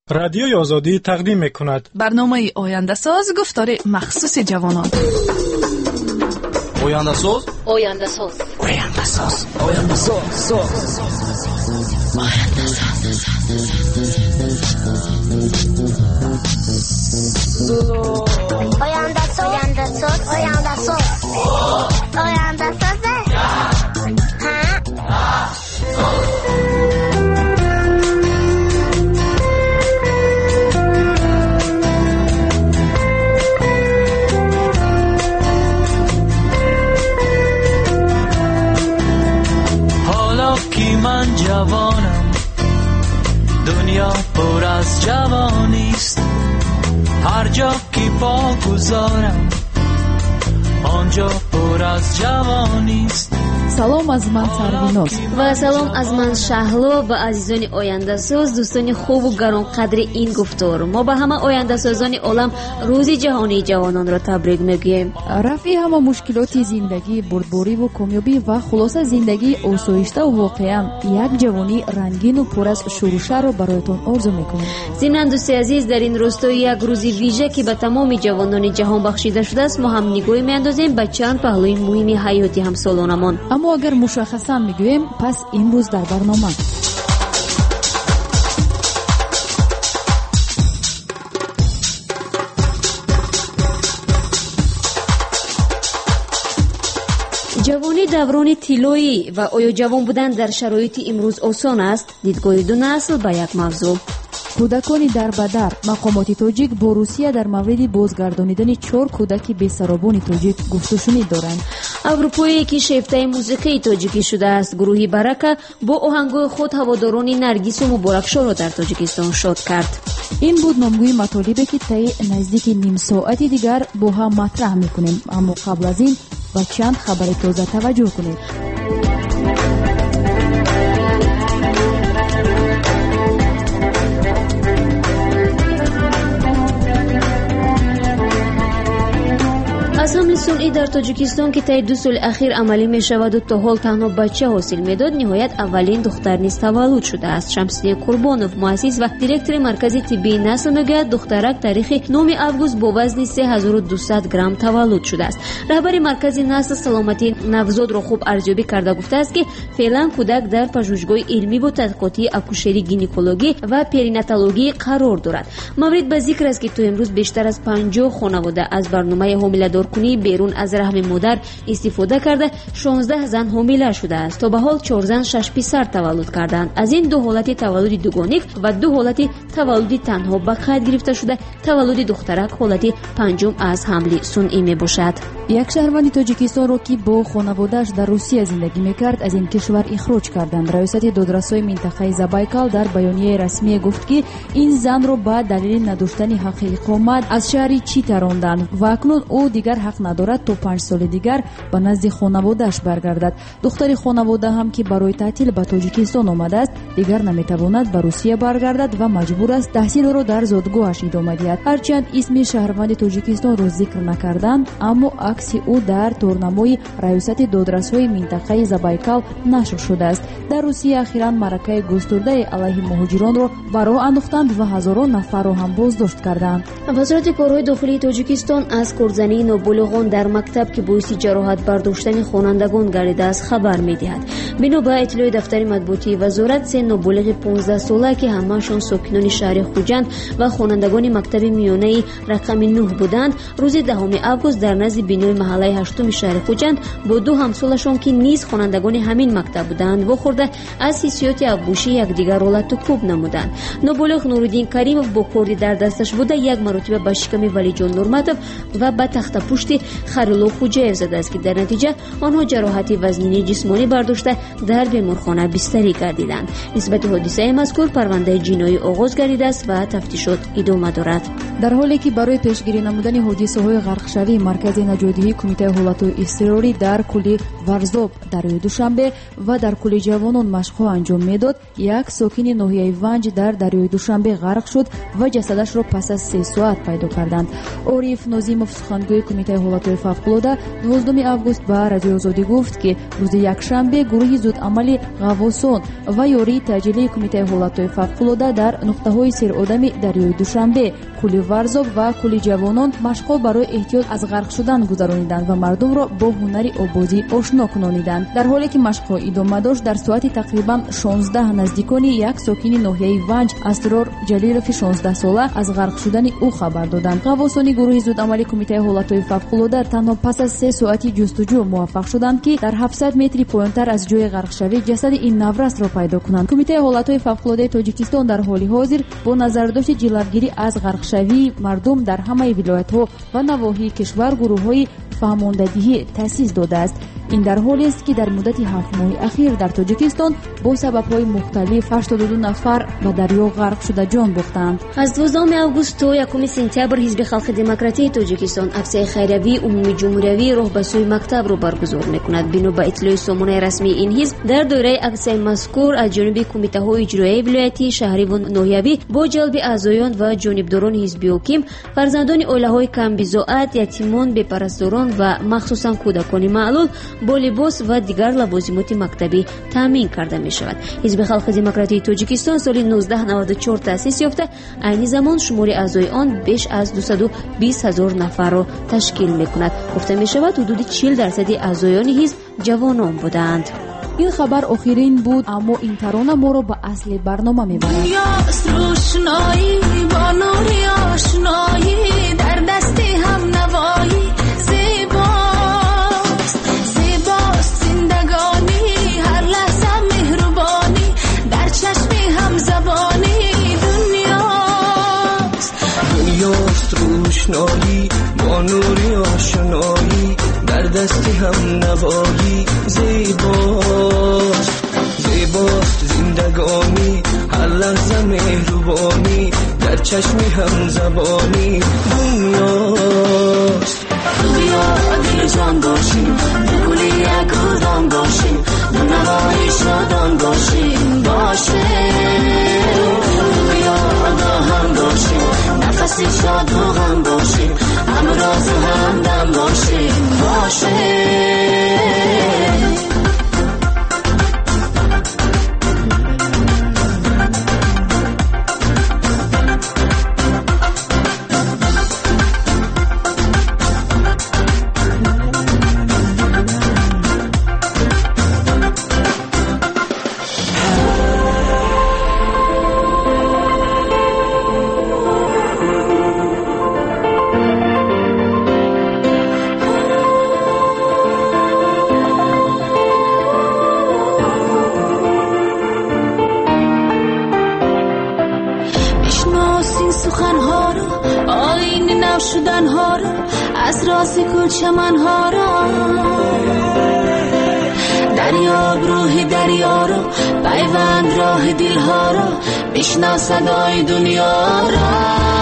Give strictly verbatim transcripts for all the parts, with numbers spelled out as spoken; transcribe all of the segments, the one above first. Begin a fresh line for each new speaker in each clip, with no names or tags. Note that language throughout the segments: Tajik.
رادیوی آزادی تقدیم می‌کند
برنامه آینده ساز گفتار مخصوص جوانان.
آینده ساز
آینده ساز
آینده ساز آینده ساز
آینده ساز آینده ساز آینده ساز آینده ساز آینده ساز
من جوانم، دنیا پر از جوانیست، هر جا که پا گذارم آنجا پر از جوانیست.
салом аз ман Сарвинос
ва салом аз ман Шаҳло ва азизони ояндасоз, дӯстони хубу гаронқадри ин гуфтор. мо ба ҳама ояндасозони олам рӯзи ҷаҳонии ҷавононро табрик мегӯем.
рафъи ҳама мушкилоти зиндагӣ, бурдбориву комёбӣ ва хулоса зиндагии осоиштаву воқеан як ҷавонии рангину пур аз шӯрушаъро бароятон орзу мекунем.
зимнан дӯстои азиз, дар ин рӯстои як рӯзи вижа ки ба тамоми ҷавонони ҷаҳон бахшида шудааст, мо ҳам нигоҳе меандозем ба чанд паҳлӯи муҳими ҳаёти ҳамсолонамон.
аммо агар мушаххасан мегӯем, пас имрӯз дар барнома
ҷавонӣ даврони тиллоӣ ва оё ҷавон будан дар шароити имрӯз осон аст? дидгоҳи ду насл ба як мавзӯъ.
кӯдакони дарбадар. мақомоти тоҷик бо Русия дар мавриди бозгардонидани чор кӯдаки бесаробони тоҷик гуфтушунид доранд.
аврупое ки шефтаи музиқии тоҷикӣ шудааст, гурӯҳи барака бо оҳангҳои худ ҳаводорони наргису муборакшоро дар тоҷикистон шод кард.
ин буд номгӯи матолибе ки таи наздики нимсоати дигар бо ҳам матраҳ мекунем, аммо қабл аз ин ба чанд хабари тоза таваҷҷӯҳ кунед. аз ҳамли сунъӣ дар тоҷикистон ки таи ду соли ахир амалӣ мешаваду то ҳол танҳо бача ҳосил медод, ниҳоят аввалин духтар низ таваллуд шудааст. Шамсия Курбонов, муассис ва директори маркази тиббии насл мегӯяд, духтарак таърихи номи август бо вазни се ҳазору дусад грамм таваллуд шудааст. раҳбари маркази насл саломатии навзодро хуб арзёбӣ карда гуфтааст ки феълан кӯдак дар пажӯҳишгоҳи илмиву тадқиқотии акушерӣ, гинекологӣ ва перинатологӣ қарор дорад. маврид ба зикр аст ки то имрӯз бештар аз панҷоҳ хонавода аз барномаи ҳомиладор берун аз раҳми модар истифода карда шонздаҳ зан ҳомила шудааст. то ба ҳол чор зан шаш писар таваллуд карданд. аз ин ду ҳолати таваллуди дугоник ва ду ҳолати таваллуди танҳо ба қайд гирифта шуда, таваллуди духтарак ҳолати панҷум аз ҳамли сунъӣ мебошад. як шаҳрванди тоҷикистонро ки бо хонаводааш дар Русия зиндагӣ мекард, аз ин кишвар ихроҷ карданд. раёсати додрасои минтақаи Забайкал дар баёнияи расмие гуфт ки ин занро ба далели надоштани ҳаққи иқомат аз шаҳри Чита ронданд ва акнун ӯ дигар ҳақ надорад то панҷ соли дигар ба назди хонаводааш баргардад. духтари хонавода ҳам ки барои таътил ба тоҷикистон омадааст, дигар наметавонад ба Русия баргардад ва маҷбур аст таҳсилро дар зодгоҳаш идома диҳад. ҳарчанд исми шаҳрванди тоҷикистонро зикр накарданд, аммо акси ӯ дар торнамои раёсати додрасои минтақаи Забайкал нашр шудааст. дар Русия ахиран маъракаи густурдаи алайҳи муҳоҷиронро ба роҳ андохтанд ва ҳазорон нафарро ҳам боздошт карданд.
вазорати корҳои дохилии тоҷикистон аз корзании ноболиғон дар мактаб ки боиси ҷароҳат бардоштани хонандагон гардидааст хабар медиҳад. бино ба иттилои дафтари матбуотии вазорат, се ноболиғи понздаҳсола ки ҳамаашон сокинони шаҳри Хуҷанд ва хонандагони мактаби миёнаи рақами нӯҳ буданд, рӯзи даҳуми август дар назди бинои маҳаллаи ҳаштуми шаҳри Хуҷанд бо ду ҳамсолашон ки низ хонандагони ҳамин мактаб буданд вохӯрда аз ҳиссиёти аббӯшӣ якдигарро латтукуб намуданд. ноболиғ Нуриддин Каримов бо корди дар дасташ буда як маротиба ба шиками Валиҷон Нурматов ва ба тахтапушти Харило Хуҷаев задааст ки дар натиҷа онҳо ҷароҳати вазнини ҷисмонӣ бардошта дар беморхона бистарӣ гардиданд. нисбати ҳодисаи мазкур парвандаи ҷиноӣ оғоз гардидааст ва тафтишот идома дорад.
дар ҳоле ки барои пешгирӣ намудани ҳодисаҳои ғарқшавӣ маркази наҷотдиҳии кумитаи ҳолатҳои изтирорӣ дар кӯли Варзоб дарёи Душанбе ва дар кӯли ҷавонон машқҳо анҷом медод, як сокини ноҳияи Ванҷ дар дарёи Душанбе ғарқ шуд ва ҷасадашро пас аз се соат пайдо карданд. Ориф Нозимов, сухангӯи кумитаи ҳолатҳои фавқулода, дувоздуми август ба Радиои Озодӣ гуфт ки рӯзи якшанбе гурӯҳи зудамали ғаввосон ва ёрии
таъҷилии кумитаи ҳолатҳои фавқулода дар нуқтаҳои серодами дарёи Душанбе, кӯли Варзоб ва кӯли ҷавонон машқҳо барои эҳтиёт аз ғарқ шудан гузарониданд ва мардумро бо ҳунари обозӣ ошно кунониданд. Дар ҳоле ки машқҳо идома дошт, дар соати тақрибан шонздаҳ наздикони як сокини ноҳияи Ванҷ Асрор Ҷалилови шонздаҳсола аз ғарқ шудани ӯ хабар доданд. ғаввосони гурӯҳи зудамалии кумитаи ҳолатҳои фавқулода танҳо пас аз се соати ҷустуҷӯ муваффақ шуданд ки дар ҳафтсад метри поёнтар аз ҷои ғарқшавӣ ҷасади ин наврасро пайдо кунанд. кумитаи ҳолатҳои фавқулодаи Тоҷикистон дар ҳоли ҳозир бо назардошти ҷилавгирӣ аз ғарқшавии мардум дар ҳамаи вилоятҳо ва навоҳии кишвар гурӯҳҳои фаҳмондадиҳӣ таъсис додааст. ин дар ҳоле аст ки дар муддати ҳафт моҳи ахир дар Тоҷикистон бо сабабҳои мухталиф ҳаштоду ду нафар ба дарё ғарқ шуда ҷон бохтанд.
аз дуввоздаҳуми август то якуми сентябр ҳизби халқи демократии Тоҷикистон аксияи хайриявии умуми ҷумҳуриявии роҳ ба сӯи мактабро баргузор мекунад. бино ба иттилои сомонаи расмии ин ҳизб, дар доираи аксияи мазкур аз ҷониби кумитаҳои иҷроияи вилоятӣ, шаҳриву ноҳиявӣ бо ҷалби аъзоён ва ҷонибдорони ҳизби ҳоким, фарзандони оилаҳои камбизоат, ятимон, бепарасторон ва махсусан кӯдакони маълул бо либос ва дигар лавозимоти мактабӣ таъмин карда мешавад. ҳизби халқи демократии Тоҷикистон соли нуздаҳ наваду чор таъсис ёфта, айни замон шумори аъзои он беш аз дусаду бист ҳазор нафарро ташкил мекунад. гуфта мешавад ҳудуди чил дарсади аъзоёни ҳизб ҷавонон буданд.
ин хабар охирин буд, аммо ин тарона моро ба асли барнома мебарад.
روشنایی با نوری آشنایی در دست هم نوایی زیباست زیباست زندگانی هر لحظه مهربانی در چشم هم زبانی دنیاست دنیا دل جان باشیم گلی یک گلدان باشیم نوای شادان باشیم باشه دنیا دا هم باشیم نفسی شاد و غم باشیم همراز و همدم باشیم باشه
چمنها را دریاب روح دریا را پیوند راه دلها را بشنو صدای دنیا را.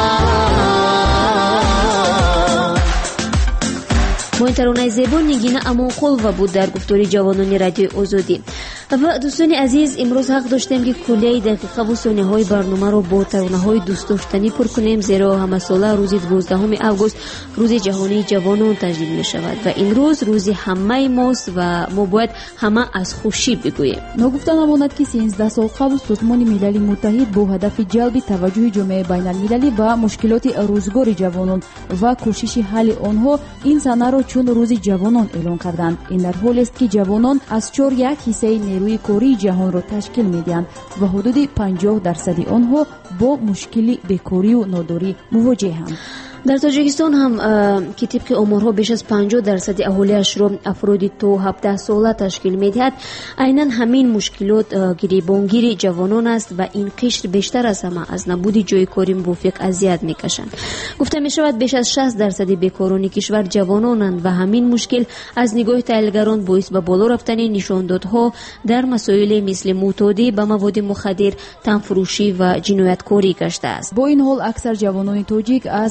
моҳин зебо Нигина Амонқулова буд дар гуфтори ҷавонони радиои Озодӣ. ва дӯстони азиз, имрӯз ҳақ доштем ки куллияи дақиқаву сониҳаҳои барномаро бо таронаҳои дӯстдоштанӣ пур кунем, зеро ҳамасола рӯзи дувоздаҳуми август рӯзи ҷаҳонии ҷавонон таҷлил мешавад ва ин рӯз рӯзи ҳамаи мост ва мо бояд ҳама аз хушӣ бигӯем.
ногуфта намонад ки сенздаҳ сол қабл Созмони Милали Муттаҳид бо ҳадафи ҷалби таваҷҷӯҳи ҷомеаи байналмилалӣ ба мушкилоти рӯзгори ҷавонон ва кӯшиши ҳалли онҳо ин санаро чун рӯзи ҷавонон эълон карданд. ин дар ҳоле аст ки ҷавонон аз чор як ҳиссаи нерӯи кории ҷаҳонро ташкил медиҳанд ва ҳудуди панҷоҳ дарсади онҳо бо мушкили бекорию нодорӣ мувоҷеҳанд.
дар Тоҷикистон ҳам ки тибқи оморҳо беш аз панҷоҳ дарсади аҳолиашро афроди то ҳабдаҳ сола ташкил медиҳад, айнан ҳамин мушкилот гиребонгири ҷавонон аст ва ин қишр бештар аз ҳама аз набуди ҷои кори мувофиқ азият мекашанд. гуфта мешавад беш аз шаст дарсади бекорони кишвар ҷавононанд ва ҳамин мушкил аз нигоҳи таҳлилгарон боис ба боло рафтани нишондодҳо дар масоиле мисли мӯътодӣ ба маводи мухаддир, танфурӯшӣ ва ҷинояткорӣ гашта аст.
бо ин ҳол аксар ҷавонони тоҷик аз таҷлил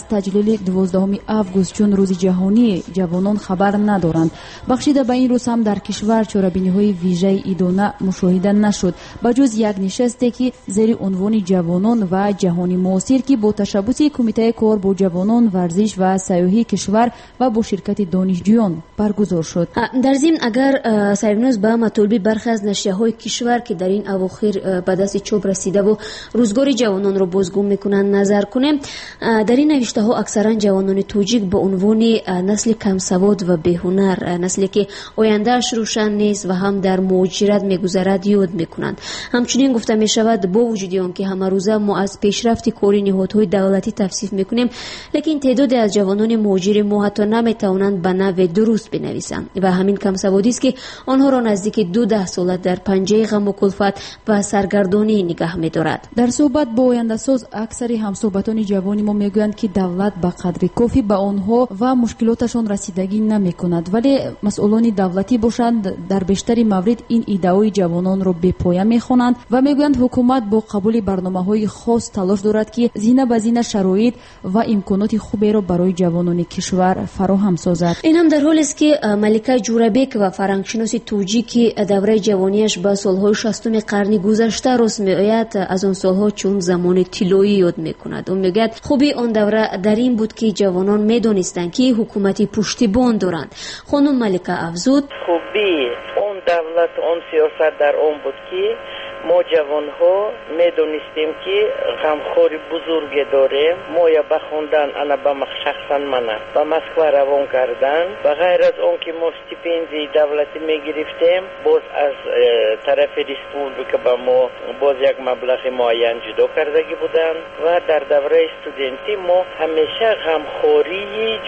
اوایل دوازدهم август چون روز جهانی جوانان خبر ندارند. بخشیده به این روز هم در کشور چاره‌بینی‌های ویژه ایدانه مشاهده نشد بجز یک نشستی که زیر عنوان جوانان و جهانی معاصر که با تشبث کمیته کار با جوانان ورزش و سیاحی کشور و با شرکت دانشجویان برگزار شد.
در ضمن اگر سربناز به مطالب برخی از نشریه‌های کشور که در این اواخر به دست چوب رسیده و روزگار جوانان را بازگو میکنند نظر کنیم، در این نوشته ها اکثرا جوانان توجیک به عنوان نسل کم سواد و بی‌هنر، نسلی که آیندهش روشن نیست و هم در مهاجرت میگذرد یاد میکنند. همچنین گفته می شود با وجود آنکه همه روزه ما از پیشرفت کاری نهادهای دولتی توصیف میکنیم، لیکن تعدادی از جوانان مهاجر ما حتی نمیتوانند به نحو درست بنویسند و همین کم سوادی است که آنها را نزدیک دو ده سال در پنجه غم و کلفت و سرگردانی نگاه می‌دارد.
در صحبت با آینده ساز اکثر همصحبتان جوانی ما میگویند که دولت به قدر کافی به آنها و مشکلاتشان رسیدگی نمی‌کند، ولی مسئولان دولتی باشند در بیشتر موارد این ایده‌های جوانان را به پایه می‌خوانند و میگویند حکومت با قبول برنامه‌های خاص تلاش دارد که زینه به زینه شرایط و امکانات خوبی را برای جوانان کشور فراهم سازد.
این هم در حالی است که ملکه جورابک و فرهنگشناس توجیکی دوره جوانیش به سالهای شصتم قرن گذشته راست می‌آید از آن سالها چون زمان طلایی یاد می‌کند. او میگوید خوبی آن دوره در این بود که جوانان می‌دانستند که حکومتی پشتیبان دارند. خانم ملکه افزود
خوبی اون دولت اون سیاست در اون بود که ما جوانها میدونستیم که غمخوری بزرگ داریم. ما یا بخوندن انا به شخصا منه به مسکو روان کردن و غیر از اون که ما استیپندی دولتی میگرفتیم باز از طرف ریسپوبلیک به ما باز یک مبلغ معین جدا کردگی بودن و در دوره استودنتی ما همیشه غمخوری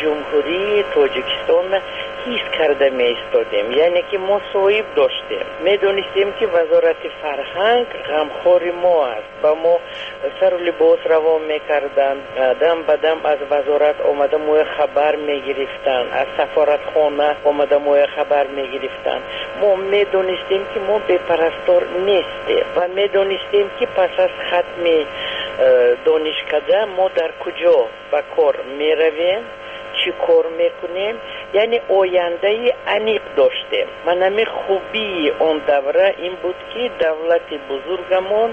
جمهوری تاجیکستان حس کرده می استادیم، یعنی که ما صاحب داشتیم. میدونستیم که وزارت فرهنگ غمخوری ما است و ما سر لباس روان میکردن، دم به دم از وزارت آمده ما خبر میگرفتن، از سفارت خانه آمده ما خبر میگرفتن. ما میدونستیم که ما بی‌پرستار نیستیم و میدونستیم که پس از ختم دانشکده ما در کجا به کار میرویم، چی کار میکنیم، یعنی آینده عمیق داشتیم. من همی خوبی اون دوره این بود که دولت بزرگمون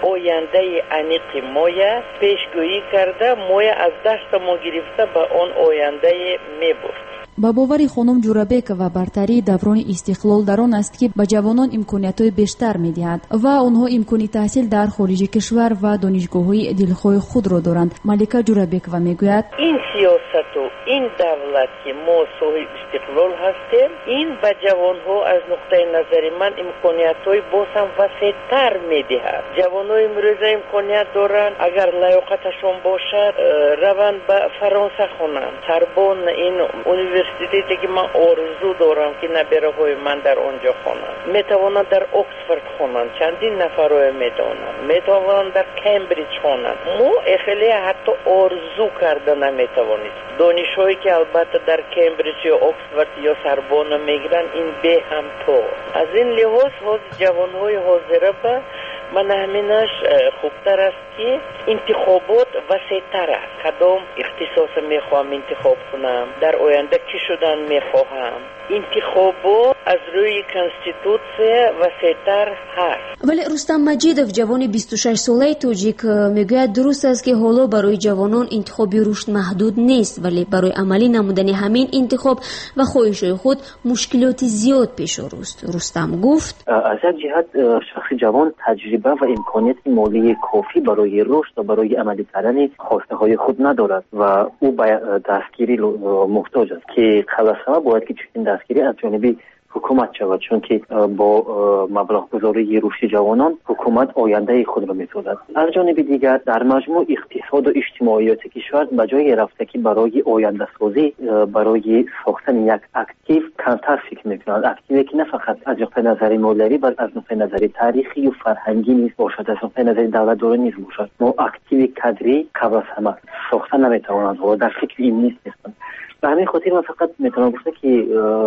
آینده عمیق مایه پیشگویی کرده، مایه از دست ما گرفته به اون آینده میبرد.
با باور خانم جورابک و برتری دوران استقلال در آن است که به جوانان امکانیت‌های بیشتر می‌دهد و آنها امکان تحصیل در خارج کشور و دانشگاه‌های دلخواه خود را دارند. ملکه جورابک و میگوید
این سیاست و این دولت که ما صاحب استقلال هستیم این به جوانها از نقطه نظر من امکانیت‌های باز هم وسیع‌تر می‌دهد. جوان‌های امروز امکانیت دارند اگر لیاقتشون باشد روند به فرانسه خوانند، سربان این یونیورسیتی که من آرزو دارم که نبره های من در آنجا خوانند، میتوانند در اکسفورد خوانند، چندین نفرای میتوانند میتوانند در کمبریج خوانند. ما اخیلی حتی آرزو کرده نمیتوانید. دانشجویی که البته در کمبریج یا اکسفورد یا سربان میگیرن این به هم تو از این لحاظ جوانهای حاضره به من همینش خوبتر است که انتخابات وسیع‌تر است. کدام اختصاص میخواهم انتخاب کنم، در آینده کی شدن میخواهم، انتخابات از روی کنستیتوسیه وسیع‌تر هست.
ولی رستم مجیدوف جوان بیست و شش ساله توجیک میگوید درست است که حالا برای جوانان انتخابی رشد محدود نیست، ولی برای عملی نمودن همین انتخاب و خواهش‌های خود مشکلات زیاد پیش روست. رستم گفت
از یک جهت شخص جوان تجربه و امکانیت مالی کافی برای رشد و برای عملی کردن خواسته های خود ندارد و او به دستگیری محتاج است که خلاصه باید که چنین دستگیری از جانب حکومت شود، چون که با مبلغ گذاری رشد جوانان حکومت آینده خود را می‌سازد. از جانب دیگر در مجموع اقتصاد و اجتماعیات کشور به جای رفته که برای آینده سازی برای ساختن یک اکتیو کمتر فکر می‌کنند. اکتیوی که نه فقط از نقطه نظر مالی بلکه از نقطه نظر تاریخی و فرهنگی نیز باشد، از نقطه نظر دولتداری نیز باشد. ما اکتیو کادری قبل از همه ساختن نمی‌توانند و در فکر این نیستند. به همین خاطر من فقط میتونم گفته که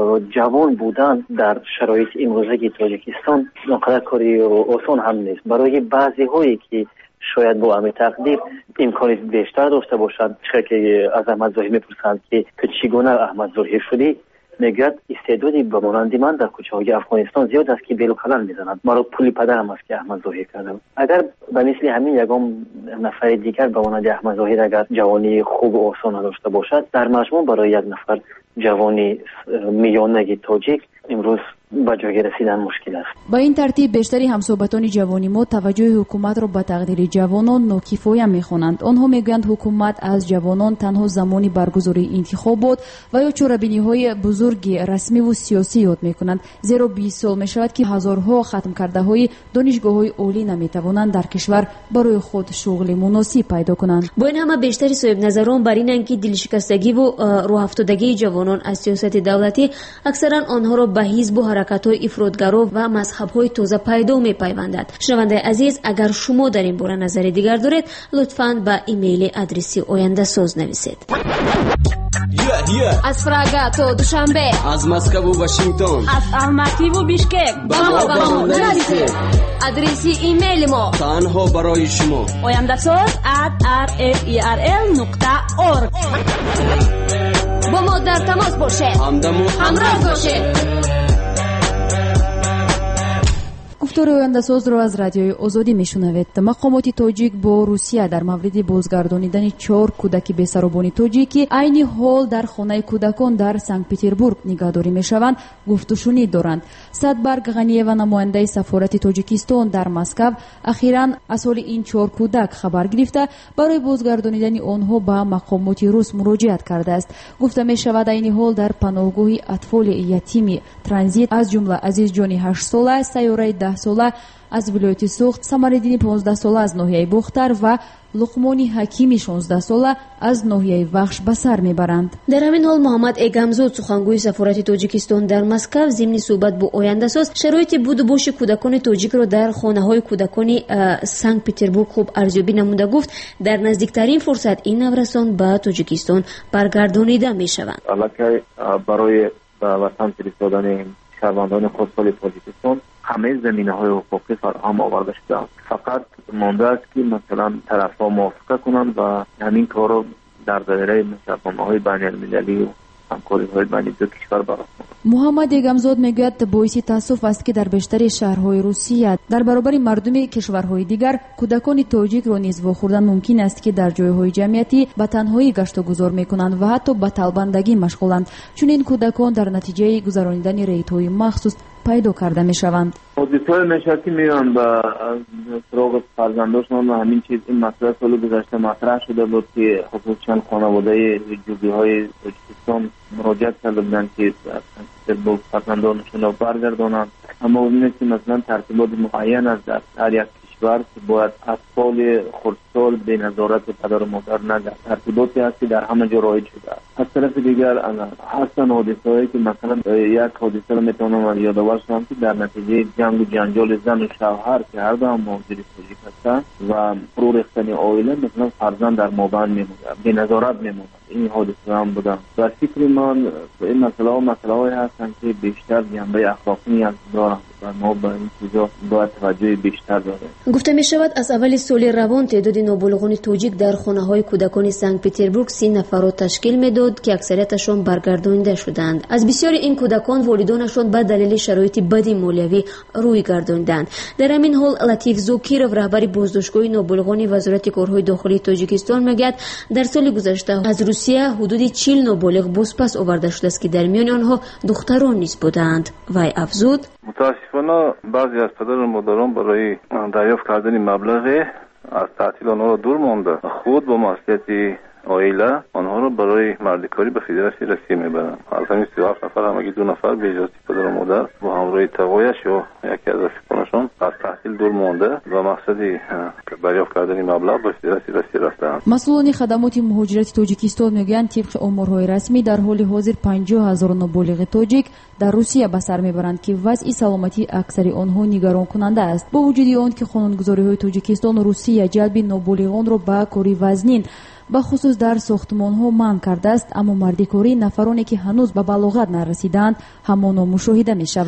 جوان بودن در شرایط امروزی تاجیکستان اونقدر کاری آسان هم نیست. برای بعضی هایی که شاید با همین تقدیر امکانات بیشتر داشته باشد. چرا که از احمد ظاهر میپرسند که چگونه احمد ظاهر شدی، میگوید استعدادی به مانند من در کوچه های افغانستان زیاد است که بیل و کلن میزند. مرا پول پدرم است که احمد ظاهر کردم. اگر به مثل همین یگان نفر دیگر به مانند احمد ظاهر اگر جوانی خوب و آسان داشته باشد، در مجموع برای یک نفر جوانی میانه تاجیک امروز به جای رسیدن مشکل است.
با این ترتیب بیشتری همصحبتان جوانی ما توجه حکومت را به تقدیر جوانان ناکفایه میخوانند. آنها میگویند حکومت از جوانان تنها زمانی برگزاری انتخابات و یا چورابینی‌های بزرگ رسمی و سیاسی یاد میکنند، زیرا بیست سال میشود که هزارها ختم کرده های دانشگاه‌های عالی نمیتوانند در کشور برای خود شغل مناسب پیدا کنند.
با این همه بیشتری صاحب نظران بر اینند که دلشکستگی و راه افتادگی جوانان از سیاست دولتی اکثرا آنها را به حزب و حرکت‌های افراطگرا و مذهب‌های تازه پیدا می‌پیوندد. شنونده عزیز، اگر شما در این باره نظر دیگر دارید، لطفاً به ایمیل ادرسی آینده ساز نویسید.
Yeah, yeah.
از پراگا تا دوشنبه،
از مسکو و واشنگتن،
از الماتی و بیشکک با ما با ما نویسید. ادرسی ایمیل ما
تنها برای شما
آینده ساز at r f e r l نقطه org. با ما در تماس باشید،
همدم و
همراه باشید.
گفتار آینده ساز را از رادیوی آزادی میشنوید. مقامات تاجیک با روسیه در مورد بازگردانیدن چهار کودک بی‌سرابان تاجیکی عین حال در خانه کودکان در سنت پترزبورگ نگهداری میشوند گفت و شنید دارند. صدبرگ غنیه و نماینده سفارت تاجیکستان در مسکو اخیراً از حال این چهار کودک خبر گرفته برای بازگردانیدن آنها به مقامات روس مراجعت کرده است. گفته میشود عین حال در پناهگاه اطفال یتیم ترانزیت از جمله عزیز جانی هشت ساله، سیاره ده ساله از ولایت سوخت، سمردین پانزده ساله از ناحیه بختر و لقمانی حکیمی شانزده ساله از ناحیه وخش به سر میبرند.
در همین حال محمد اگمزود سخنگوی سفارت تاجیکستان در مسکو ضمن صحبت با آینده ساز شرایط بود و باش کودکان تاجیک را در خانه های کودکان سنت پترزبورگ خوب ارزیابی نموده گفت در نزدیکترین فرصت این نورسان به تاجیکستان برگردانیده میشوند.
البته برای وطن فرستادن شهروندان خودسال تاجیکستان همه زمینه های حقوقی فراهم آورده شده است. فقط مانده است که مثلا طرف‌ها موافقه کنند و همین کار را در دایره مشابهت‌های بین المللی و همکاری های بین دو کشور برآورد.
محمد اگمزاد میگوید باعث تاسف است که در بیشتر شهرهای روسیه در برابر مردم کشورهای دیگر کودکان تاجیک را نیز واخوردن ممکن است که در جایهای جمعیتی به تنهایی گشت و گذار میکنند و حتی به طلبندگی مشغولند، چون این کودکان در نتیجه گذراندن ریت‌های مخصوص پیدا کرده میشوند.
حدیث‌های نشاتی میان به سراغ فرزندانشان و همین چیز این مسئله سال گذشته مطرح شده بود که خصوصا خانواده جوبی‌های تاجیکستان مراجعت کرده بودند که با فرزندانشون را برگردانند، اما اون که مثلا ترتیبات معین است در هر یک کشور که باید اطفال خردسال به نظارت پدر و مادر نگردند. ترتیباتی هست که در همه جا رایج شده است. از طرف دیگر هستن حادثه‌هایی که مثلا یک حادثه رو میتونم یادآور شدم که در نتیجه جنگ و جنجال زن و شوهر که هر دو هم مهاجر تاجیک هستند و فرو ریختن عائله مثلا فرزند در مابین میمونه، به نظارت میمونه. این حادثه هم بودن و فکر من این مسئله ها مسئله هایی هستند که بیشتر جنبه اخلاقی نیاز دارند و ما به این چیزا باید توجه بیشتر داریم.
گفته می شود از اول سال روان تعداد نابالغان تاجیک در خانه های کودکان سنت پترزبورگ سی نفر را تشکیل میداد که اکثریتشان برگردانیده شدند. از بسیاری این کودکان والدانشان به دلیل شرایط بدی مالیوی روی گرداندند. در همین حال لطیف زوکیرov رهبر بازداشتگاه نابالغان وزارت کارهای داخلی تاجیکستان میگوید در سال گذشته از روسیه حدود چهل نابالغ بازپس آورده شده است که در میان آنها دختران نیز بودند. وی افزود:
متاسفانه بعضی از پدر و مادران برای دریافت کردن مبلغ از تعطیل آنها را دور مانده، خود با مسئولیت عائله آنها را برای مردکاری به فدراسیون روسیه میبرند. از همین سی و هفت نفر همگی دو نفر به اجازه پدر و مادر با همراهی تقویش یا یکی از رفیقانشان از تحصیل دور مانده و مقصدی دریافت کردن مبلغ به فدراسیون روسیه رفتند.
مسئولان خدمات مهاجرت تاجیکستان میگویند طبق آمارهای رسمی در حال حاضر پنجاه هزار نابالغ تاجیک در روسیه به سر میبرند که وضع سلامتی اکثر آنها نگران کننده است. با وجود آن که قانونگذاری‌های تاجیکستان و روسیه جلب نابالغان را به کاری وزنین به خصوص در ساختمان‌ها منع کرده است، اما مردکاری نفرانی که هنوز به بلاغت نرسیدند همان مشاهده می‌شود.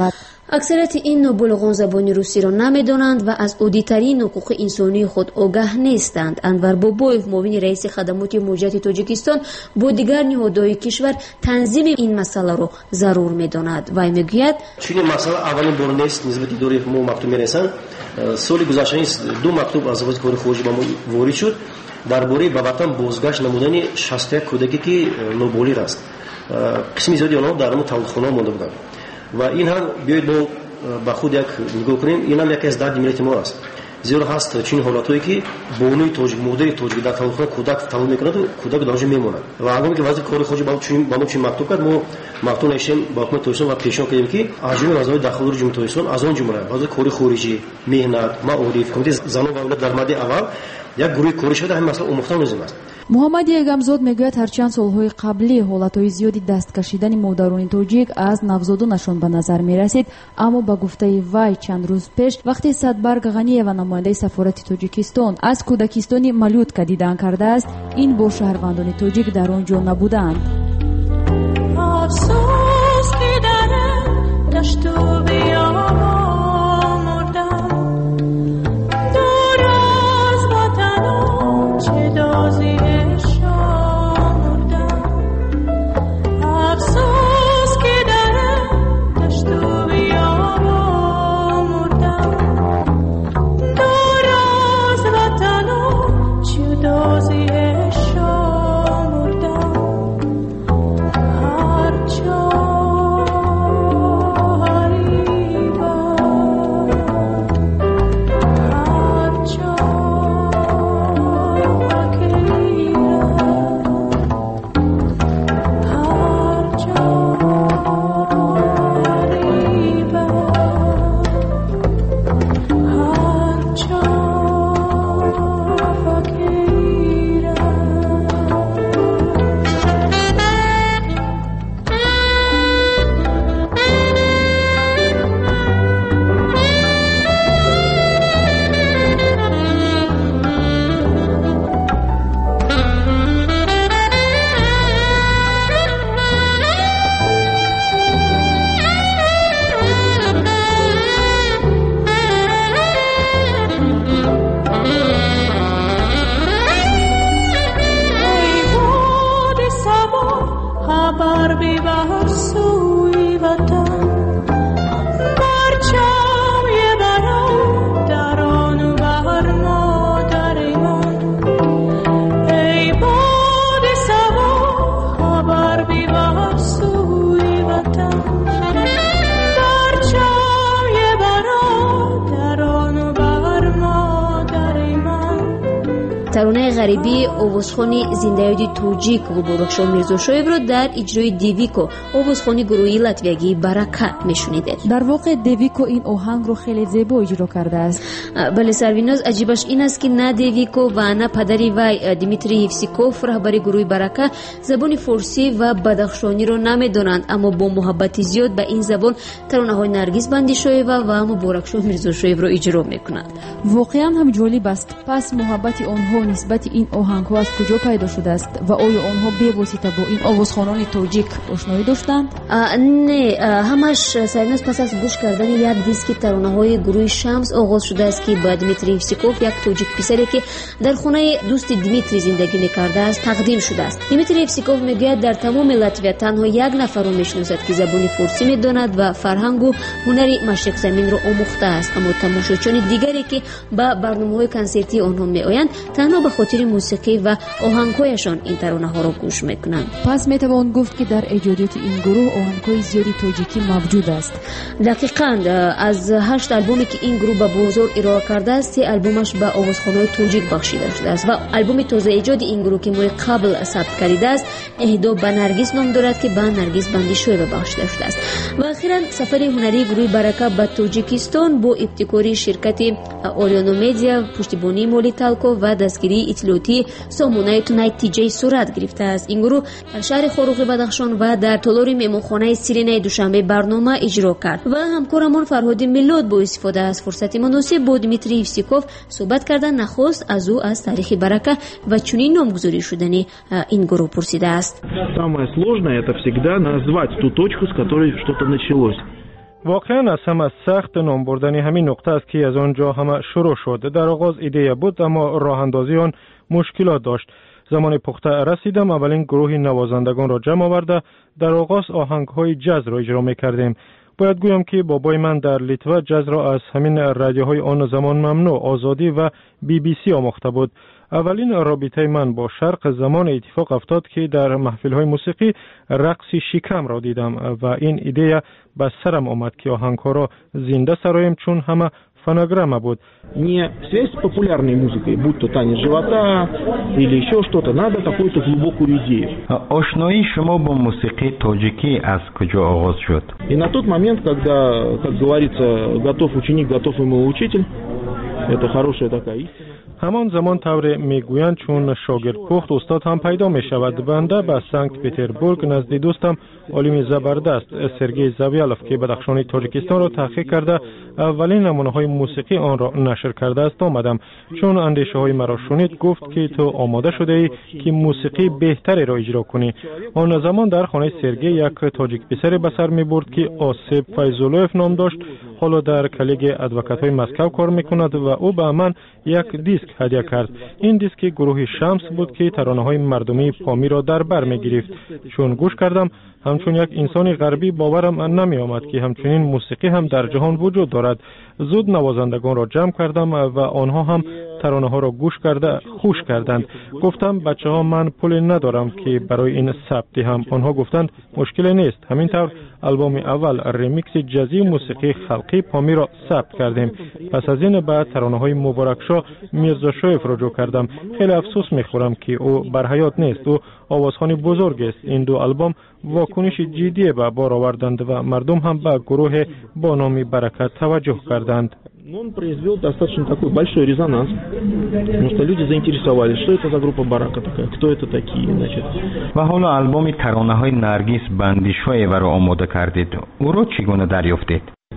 аксарияти ин нобулуғон забони русиро намедонанд ва аз оддитарин ҳуқуқи инсонии худ огаҳ нестанд. Анвар Бобоев, муовини раиси хадамоти муҷаҳидати Тоҷикистон, бо дигар ниҳодҳои кишвар танзими ин масъаларо зарур медонад. Вай мегӯяд:
чун ин масъала аввалин бор нест нисбати дори мо мактуб мерасанд. соли гузашта ду мактуб аз вазирати кори хориҷа ба мо ворид шуд дар бораи ба ватан бозгашт намудани шасту як кӯдаке ки ноболиғ аст. қисми зиёди онҳо дар мо тавлидхона монда буданд ва ин ҳам биёед мо ба худ як нигоҳ кунем. ин ҳам яке аз дарди миллати мо аст. зеро ҳаст чунин ҳолатҳое ки бонуи тоҷик, модари тоҷик дар тавлидхона кӯдак тавлид мекунаду кӯдак дар онҷо мемонад. ва ҳангоме ки вазири кори хориҷа ба мо чунин мактуб кард, мо мактуб навиштем ба ҳукумати Тоҷикистон ва пешниҳод кардем ки аз ҷумла вазираи дахилии ҷумҳурии Тоҷикистон, аз он ҷумла вазири кори хориҷӣ, меҳнат, маориф, комитаи занон ва авлод дар мадди аввал як гурӯҳи кори шуда ҳамин масъала омӯхтан лозим аст.
муҳаммади ягамзод мегӯяд ҳарчанд солҳои қаблӣ ҳолатҳои зиёди даст кашидани модарони тоҷик аз навзодонашон ба назар мерасид, аммо ба гуфтаи вай чанд рӯз пеш вақте Садбарг Ғаниева, намояндаи сафорати Тоҷикистон, аз кӯдакистони Малютка дидан кардааст, ин бо шаҳрвандони тоҷик дар он ҷо набуданд.
افسوس که درم دشت و بیابان مردم دور از وطن و چه دازی شمردم افسوس که درم دشت و بیابان مردم دور از وطن و چه دازی
таронаи ғарибии овозхони зиндаёди тоҷик Губорахшон Мирзошоевро дар иҷрои Девико, овозхони гурӯҳи латвиягии Барака мешунидед.
дар воқеъ Девико ин оҳангро хеле зебо иҷро кардааст.
бале Сарвиноз, аҷибаш ин аст ки на Девико ва на падари вай Дмитрий Евсиков, раҳбари гурӯҳи Барака, забони форсӣ ва бадахшониро намедонанд, аммо бо муҳаббати зиёд ба ин забон таронаҳои Наргиз Бандишоева ва Муборакшон Мирзошоевро иҷро мекунанд.
воқеан ҳам ҷолиб аст. пас муҳаббати онҳо нисбати ин оҳангҳо аз куҷо пайдо шудааст ва оё онҳо бевосита бо ин овозхонони тоҷик ошноӣ доштанд?
не, ҳамаш Сарвиноз пас аз гӯш кардани як диски таронаҳои гурӯҳи Шамс оғоз шудааст ки ба Дмитрий Евсиков, як тоҷик писаре ки дар хонаи дӯсти Дмитрий зиндагӣ мекардааст, тақдим шудааст. Дмитрий Евсиков мегӯяд, дар тамоми Латвия танҳо як нафарро мешиносад ки забони форсӣ медонад ва фарҳангу ҳунари Машриқзаминро омӯхтааст, аммо тамошочони дигаре ки ба барномаҳои консертии онҳо меоянд, танҳо ба хотири мусиқӣ ва оҳангҳояшон ин таронаҳоро гӯш мекунанд.
пас метавон гуфт ки дар эҷодиёти ин гурӯҳ оҳангҳои зиёди тоҷикӣ мавҷуд аст.
дақиқан аз ҳашт албоме ки ин гурӯҳ ба бозор ироа кардааст, се албомаш ба овозхонаҳои тоҷик бахшида шудааст ва албоми тозаэҷоди ин гурӯҳ ки моҳи қабл сабт кардидааст, эҳдо ба Наргиз ном дорад ки ба Наргиз Бандишоева бахшида шудааст. ва ахиран сафари ҳунарии гурӯҳи Барака ба Тоҷикистон бо ибтикори ширкати Орионо Медиа, пуштибонии Моли Талко ва дастгирии иттилоотии сомонаи натиҷаи сурат гирифтааст. ин гурӯҳ дар шаҳри Хоруғи Бадахшон ва дар толори меҳмонхонаи Сиренаи Душанбе барнома иҷро кард ва ҳамкорамон Фарҳоди Миллод бо истифода аз фурсати муносиб бо Дмитрий Евсиков суҳбат карда нахост аз ӯ аз таърихи Барака ва чунин номгузорӣ шудани ин гурӯҳ пурсидааст.
Самое сложное — это всегда назвать ту точку, с которой что-то началось.
واقعا از همه سخت نام بردن همین نقطه است که از آنجا همه شروع شد. در آغاز ایده بود اما راه اندازی آن مشکلات داشت. زمان پخته رسیدم اولین گروه نوازندگان را جمع آورده در آغاز آهنگ های جاز را اجرا می کردیم. باید گویم که بابای من در لیتوا جاز را از همین رادیوهای آن زمان ممنوع آزادی و بی بی سی آموخته بود. اولین رابطه من با شرق زمان اتفاق افتاد که در محفل های موسیقی رقص شکم را دیدم و این ایده به سرم آمد که آهنگ ها را زنده سرایم چون همه фонограмма بود.
Не связь с популярной музыкой, будь то танец живота или еще что-то, надо какую-то глубокую идею.
آشنایی شما با موسیقی تاجیکی از کجا آغاز شد؟
И на тот момент, когда, как говорится, готов ученик, готов ему учитель, это хорошая такая истина.
همان زمان طور میگویند چون شاگرد پخت استاد هم پیدا می شود. بنده به سنت پتربورگ نزد دوستم عالم زبردست سرگئی زاویالوف که بدخشان تاجیکستان را تحقیق کرده اولین نمونه های موسیقی آن را نشر کرده است آمدم. چون اندیشه های مرا شنید گفت که تو آماده شده ای که موسیقی بهتری را اجرا کنی. آن زمان در خانه سرگئی یک تاجیک پسر به سر می برد که آسیب فیضولوف نام داشت. حالا در کلیگ ادوکات های مسکو کار میکند و او به من یک دیسک هدیه کرد. این دیسک گروه شمس بود که ترانه های مردمی پامی را در بر می گرفت. چون گوش کردم همچون یک انسان غربی باورم نمی آمد که همچنین موسیقی هم در جهان وجود دارد. زود نوازندگان را جمع کردم و آنها هم ترانه ها را گوش کرده خوش کردند. گفتم بچه ها من پول ندارم که برای این ثبت دهم. آنها گفتند مشکل نیست. همینطور البوم اول ریمیکس جازی موسیقی خلقی پامی را ثبت کردیم. پس از این بعد ترانه های مبارکشاه میرزا شویف را جو کردم. خیلی افسوس میخورم که او بر حیات نیست. او آوازخوان بزرگ است. این دو البوم واکنش جدی به بار آوردند و مردم هم به گروه با نام برکت توجه کردند.
Он произвел достаточно такой большой резонанс, потому что люди заинтересовались, что это за группа барака такая, кто это такие, значит.
و حالا البوم ترانه‌های نرگس بندیشویeva را آماده کردید. او را چگونه دریافتید؟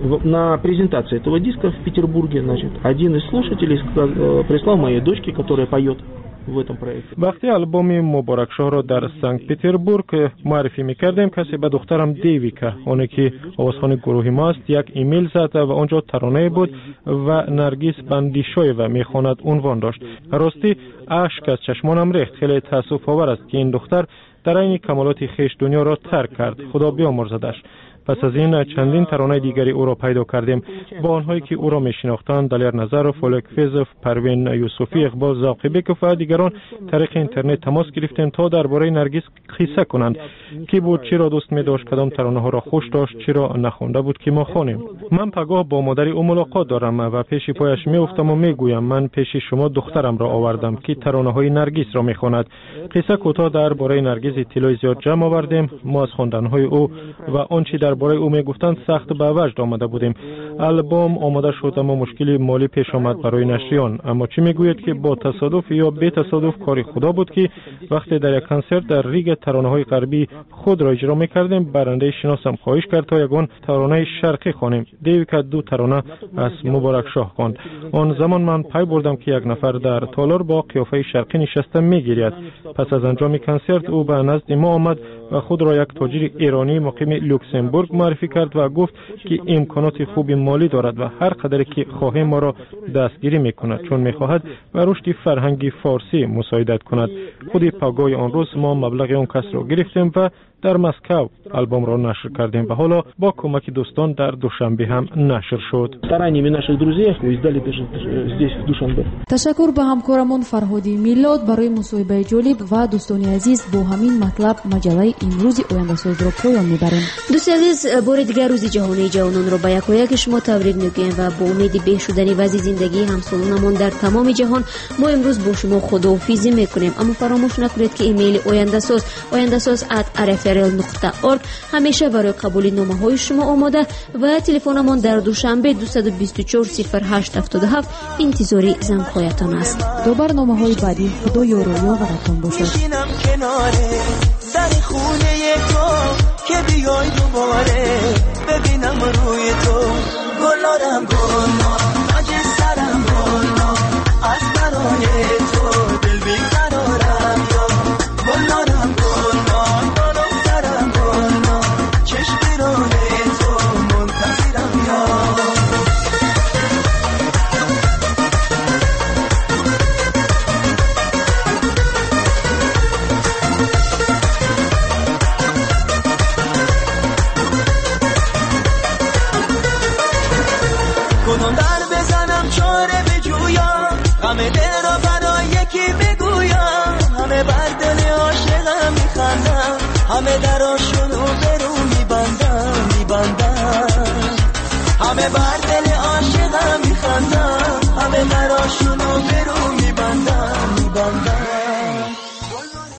На презентации этого диска в Петербурге, значит, один из слушателей прислал моей дочке, которая поет в этом проекте.
وقتی البوم مبارکشاه را در سنت پتربورگ معرفی می‌کردیم کسی به دخترم دیویکا اونی که آوازخوان گروه ما است یک ایمیل زد و آنجا ترانه بود و نرگس بندیشویeva می‌خواند عنوان داشت. راستی اشک از چشمانم ریخت. خیلی تأسف آور است که این دختر در عین کمالات خویش دنیا را ترک کرد. خدا بیامرزدش. پس از این چندین ترانه دیگری او را پیدا کردیم. با آنهایی که او را میشناختند دلیر نظرف، فولک فیزف، پروین یوسفی، اقبال زاقیبکوف و دیگران طریق اینترنت تماس گرفتیم تا درباره نرگس قصه کنند. کی بود، چرا دوست می داشت، کدام ترانه ها را خوش داشت، چرا نخوانده بود که ما خوانیم. من پگاه با مادر او ملاقات دارم و پیش پایش می افتم و می گویم من پیش شما دخترم را آوردم که ترانه های نرگس را می خواند. قصه کوتاه درباره نرگس اطلاع زیاد جمع آوردیم. ما از خواندن های او و آنچه در برای او میگفتند سخت به وجد آمده بودیم. البوم آماده شد اما مشکلی مالی پیش آمد برای نشریان. اما چی میگوید که با تصادف یا بی تصادف کاری خدا بود که وقتی در یک کنسرت در ریگ ترانه های غربی خود را اجرا میکردیم برنده شناسم خواهش کرد تا یگان ترانه شرقی خوانیم. دیویکا دو ترانه از مبارکشاه خواند. آن زمان من پی بردم که یک نفر در تالار با قیافه شرقی نشسته میگیرد. پس از انجام کنسرت او به نزد ما آمد و خود را یک تاجر ایرانی مقیم لوکسمبورگ معرفی کرد و گفت که امکانات خوب مالی دارد و هر قدر که خواهیم ما را دستگیری میکند چون میخواهد و رشد فرهنگی فارسی مساعدت کند. خود پگاه آن روز ما مبلغ آن کس را گرفتیم و در مسکو البوم را نشر کردیم و حالا با کمک دوستان در دوشنبه هم نشر شد.
стараниями наших друзей издали здесь в Душанбе.
تشکر به همکارمون فرهادی میلاد برای مصاحبه جالب و دوستان عزیز. با همین مطلب مجله امروز آینده ساز را پایان میبریم.
دوستان عزیز بار دیگر روز جهانی جوانان را به یک و یک شما تبریک میگویم و با امید بهشدنی وضع زندگی همسالانمان در تمام جهان ما امروز با شما خداحافظی میکنیم. اما فراموش نکنید که ایمیل آینده ساز آینده ساز ات آر اف ار ال نقطه اورگ همیشه برای قبول نامه های شما آماده و تلفنمان در دوشنبه دویست و بیست و چهار صفر هشت هفتاد و هفت انتظاری زنگ هایتان است.
دو برنامه های بعدی خدا یار و یاورتان باشد.
میشینم کناره در خونه تو که بیای دوباره ببینم روی تو گلارم گلنا تاج سرم گلنا از برای تو دل بیقرارم یا گلارم گلنا دارم سرم گلنا چشم بیرونه تو منتظرم
همه دراشو